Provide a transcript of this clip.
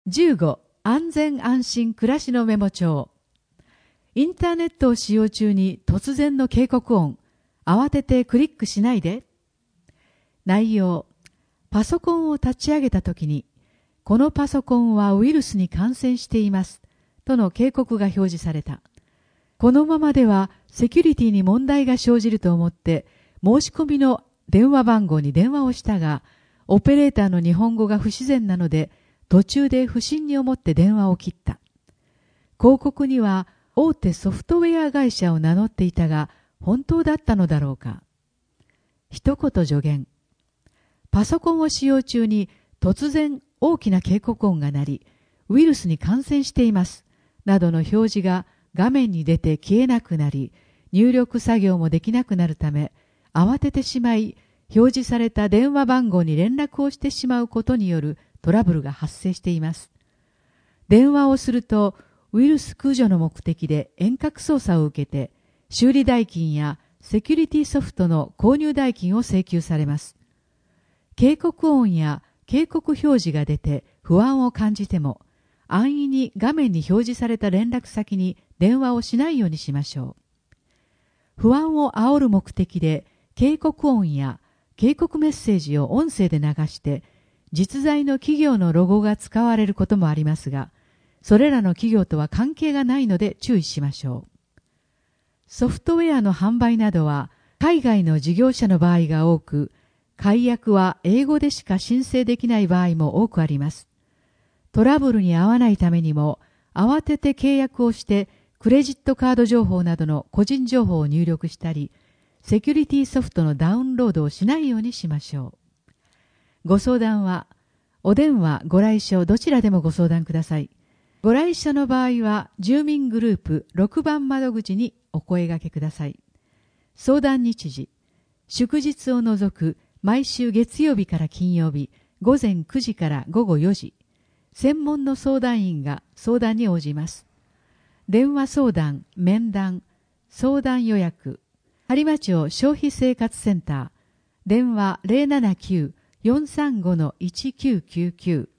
15、安全安心暮らしのメモ帳。インターネットを使用中に突然の警告音、慌ててクリックしないで。内容、パソコンを立ち上げたときに、このパソコンはウイルスに感染しています、との警告が表示された。このままではセキュリティに問題が生じると思って、申し込みの電話番号に電話をしたが、オペレーターの日本語が不自然なので、途中で不審に思って電話を切った。広告には大手ソフトウェア会社を名乗っていたが、本当だったのだろうか。一言助言。パソコンを使用中に突然大きな警告音が鳴り、ウイルスに感染しています、などの表示が画面に出て消えなくなり、入力作業もできなくなるため、慌ててしまい、表示された電話番号に連絡をしてしまうことによるトラブルが発生しています。電話をすると、ウイルス駆除の目的で遠隔操作を受けて、修理代金やセキュリティソフトの購入代金を請求されます。警告音や警告表示が出て不安を感じても、安易に画面に表示された連絡先に電話をしないようにしましょう。不安を煽る目的で警告音や警告メッセージを音声で流して、実在の企業のロゴが使われることもありますが、それらの企業とは関係がないので注意しましょう。ソフトウェアの販売などは海外の事業者の場合が多く、解約は英語でしか申請できない場合も多くあります。トラブルに遭わないためにも、慌てて契約をしてクレジットカード情報などの個人情報を入力したり、セキュリティソフトのダウンロードをしないようにしましょう。ご相談は、お電話、ご来所どちらでもご相談ください。ご来所の場合は、住民グループ6番窓口にお声掛けください。相談日時、祝日を除く毎週月曜日から金曜日、午前9時から午後4時、専門の相談員が相談に応じます。電話相談、面談、相談予約、播磨町消費生活センター、電話 079-435-1999